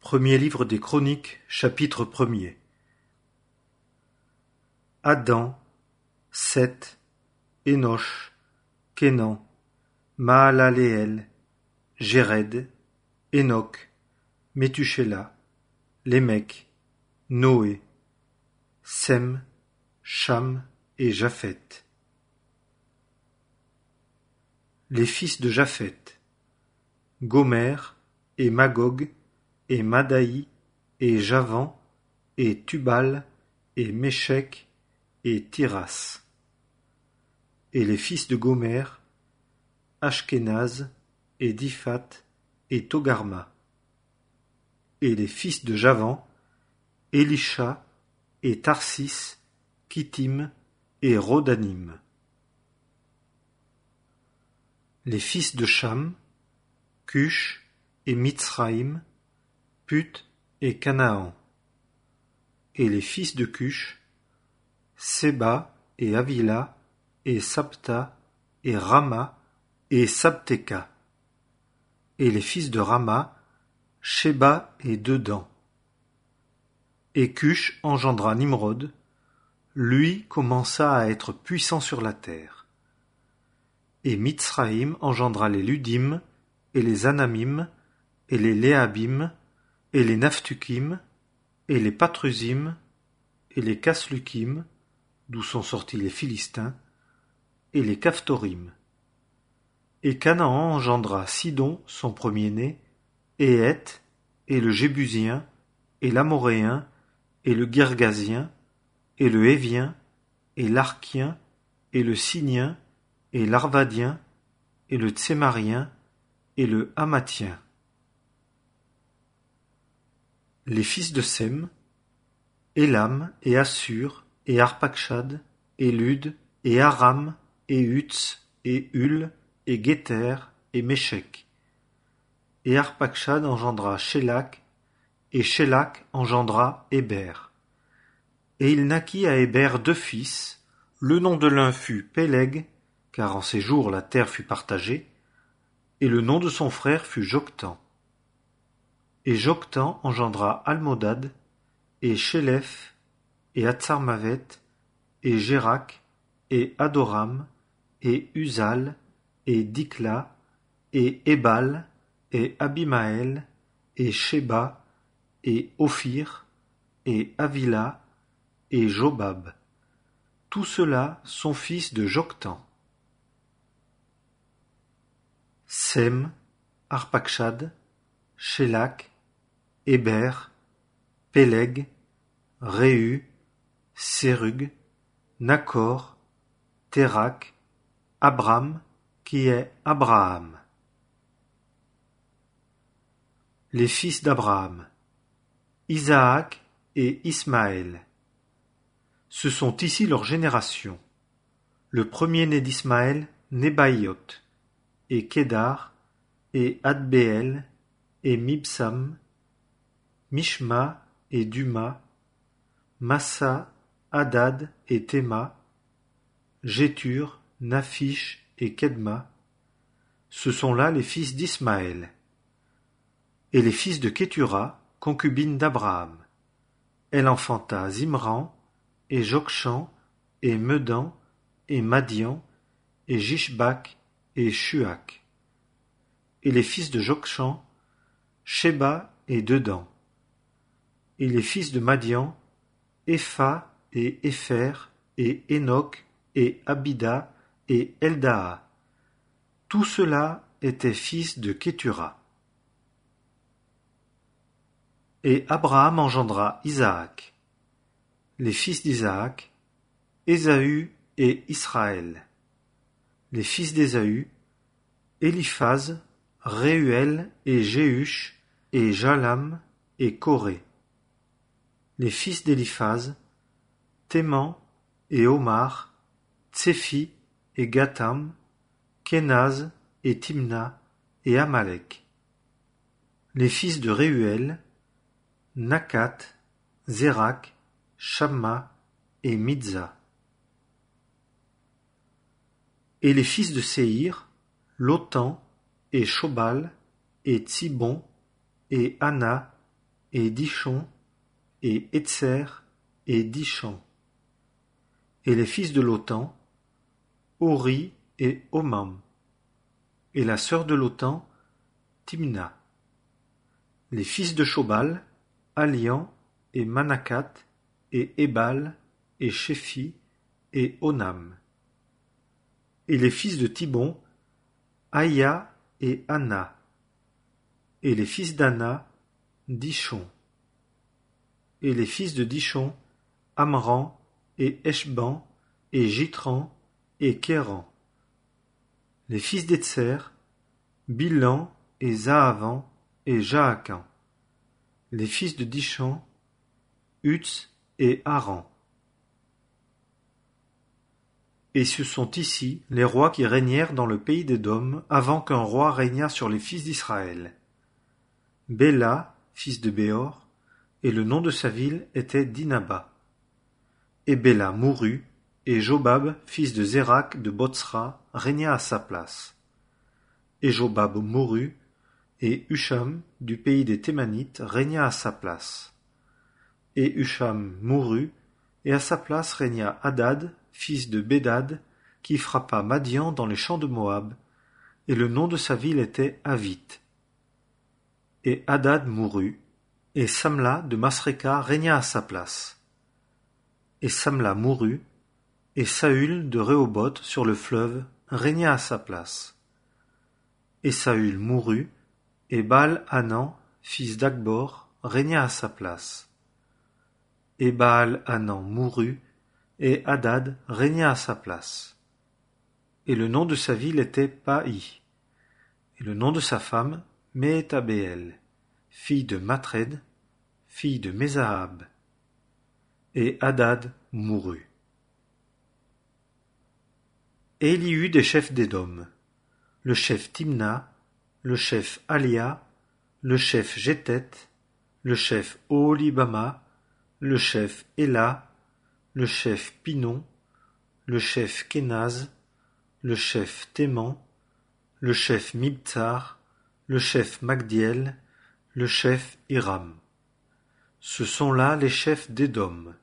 Premier livre des Chroniques, chapitre 1er. Adam, Seth, Énosh, Kénan, Mahalaleel, Jéred, Enoch, Métuchéla, Lémec, Noé, Sem, Cham et Japheth. Les fils de Japheth: Gomer, et Magog, et Madaï, et Javan, et Tubal, et Méchec, et Tiras. Et les fils de Gomer: Ashkenaz, et Diphat, et Togarma. Et les fils de Javan: Élisha, et Tarsis, Kittim, et Rodanim. Les fils de Cham: Cush, et Mitzraïm, Put et Canaan. Et les fils de Cush: Séba, et Havila, et Sabta, et Rama, et Sabteka. Et les fils de Rama: Sheba et Dedan. Et Cush engendra Nimrod, lui commença à être puissant sur la terre. Et Mitzraïm engendra les Ludim, et les Anamim, et les Léabim, et les Naphtukim, et les Patrusim, et les Kaslukim, d'où sont sortis les Philistins, et les Caphtorim. Et Canaan engendra Sidon, son premier-né, et Heth, et le Jébusien, et l'Amoréen, et le Girgasien, et le Hévien, et l'Arkien, et le Sinien, et l'Arvadien, et le Tsémarien, et le Hamathien. Les fils de Sem: Élam, et Assur, et Arpachshad, et Lud, et Aram, et Uts, et Hul, et Guéter, et Méchec. Et Arpachshad engendra Shélak, et Shélak engendra Héber. Et il naquit à Héber 2 fils. Le nom de l'un fut Péleg, car en ces jours la terre fut partagée, et le nom de son frère fut Joktan. Et Joktan engendra Almodad, et Shélef, et Hatsarmavet, et Jérak, et Adoram, et Uzal, et Dikla, et Ébal, et Abimaël, et Sheba, et Ophir, et Havila, et Jobab. Tous ceux-là sont fils de Joktan. Sem, Arpachshad, Shélak, Héber, Péleg, Réhu, Sérug, Nakor, Térak, Abram, qui est Abraham. Les fils d'Abraham: Isaac et Ismaël. Ce sont ici leurs générations. Le premier-né d'Ismaël, Nebaïot, et Kédar, et Adbéel, et Mibsam, Mishma et Duma, Massa, Hadad et Théma, Jétur, Naphish et Kedma. Ce sont là les fils d'Ismaël. Et les fils de Kétura, concubine d'Abraham. Elle enfanta Zimran, et Jokshan, et Medan, et Madian, et Jishbak, et Shuak. Et les fils de Jokshan: Sheba et Dedan. Et les fils de Madian: Epha et Épher, et Enoch, et Abida, et Eldaa. Tous ceux-là étaient fils de Kétura. Et Abraham engendra Isaac. Les fils d'Isaac: Ésaü et Israël. Les fils d'Ésaü: Éliphaz, Réuel et Jéhush, et Jalam, et Coré. Les fils d'Éliphaz: Théman, et Omar, Tsefi, et Gatam, Kénaz, et Timna, et Amalek. Les fils de Réuel: Nakat, Zérak, Shamma, et Midza. Et les fils de Séhir: Lotan, et Shobal, et Tsibon, et Anna, et Dishon, et Etzer, et Dishan. Et les fils de Lotan, Hori et Omam. Et la sœur de Lotan, Timna. Les fils de Shobal, Alian, et Manakat, et Ebal, et Shephi, et Onam. Et les fils de Tibon, Aya et Anna. Et les fils d'Anna, Dishon. Et les fils de Dishon, Amran, et Eshban, et Jitran, et Kéran. Les fils d'Etzer, Bilan, et Zahavan, et Jaakan. Les fils de Dishan, Utz et Aran. Et ce sont ici les rois qui régnèrent dans le pays d'Édom avant qu'un roi régnât sur les fils d'Israël. Béla, fils de Béor, et le nom de sa ville était Dinaba. Et Béla mourut, et Jobab, fils de Zérak de Botsra, régna à sa place. Et Jobab mourut, et Husham, du pays des Thémanites, régna à sa place. Et Husham mourut, et à sa place régna Hadad, fils de Bédad, qui frappa Madian dans les champs de Moab, et le nom de sa ville était Avith. Et Hadad mourut, et Samla de Masréka régna à sa place. Et Samla mourut, et Saül de Rehoboth sur le fleuve régna à sa place. Et Saül mourut, et Baal-Hanan, fils d'Akbor, régna à sa place. Et Baal-Hanan mourut, et Hadad régna à sa place. Et le nom de sa ville était Paï, et le nom de sa femme, Méhétabéel, fille de Matred, fille de Mézahab. Et Hadad mourut. Et il y eut des chefs d'Édom, le chef Timna, le chef Alia, le chef Jétet, le chef Oholibama, le chef Éla, le chef Pinon, le chef Kénaz, le chef Théman, le chef Mibtsar, le chef Magdiel, le chef Hiram. Ce sont là les chefs d'Édom.